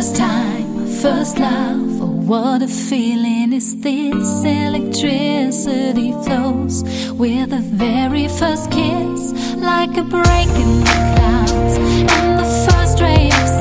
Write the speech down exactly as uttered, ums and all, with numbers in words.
First time, first love, oh what a feeling is this. Electricity flows with the very first kiss, like a break in the clouds and the first ray of